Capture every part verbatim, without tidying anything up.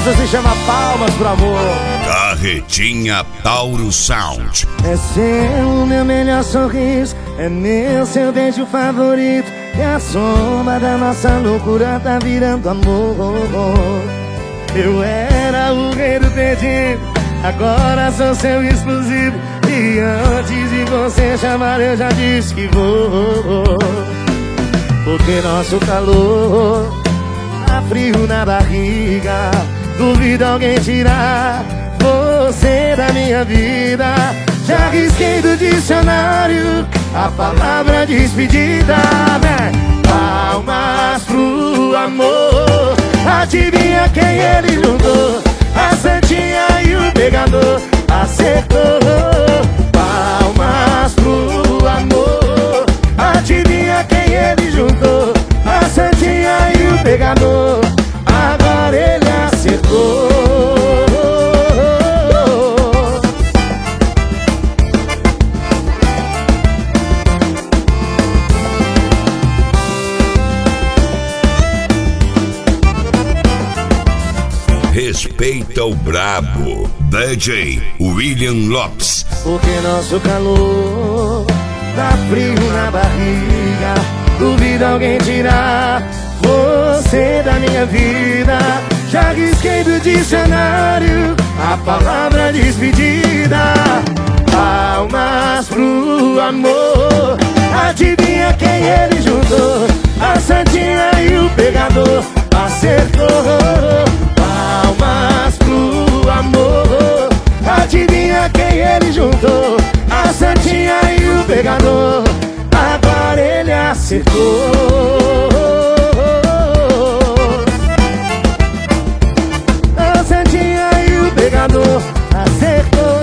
Essa se chama Palmas pro Amor. Carretinha Tauro Sound. É seu meu melhor sorriso, é meu seu beijo favorito, e a soma da nossa loucura tá virando amor. Eu era o rei do perdido, agora sou seu exclusivo, e antes de você chamar eu já disse que vou. Porque nosso calor tá frio na barriga, duvido alguém tirar você da minha vida. Já risquei do dicionário a palavra despedida, né? Palmas pro amor. Adivinha quem ele juntou? A santinha e o pegador. Acertou. Palmas pro amor. Adivinha quem ele juntou? A santinha e o pegador. Agora ele acertou. Respeita o brabo, D J William Lopes. Porque nosso calor tá frio na barriga, duvido alguém tirar você da minha vida. Já risquei do dicionário a palavra despedida. Palmas pro amor. Adivinha quem ele juntou? A santinha e o pegador. Acertou. Palmas pro amor. Adivinha quem ele juntou? A santinha e o pegador. Agora ele acertou. A santinha e o pegador. Acertou.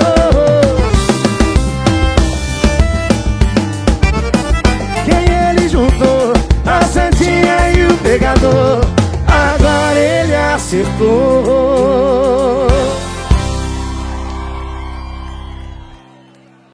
Quem ele juntou? A santinha e o pegador. Agora ele acertou.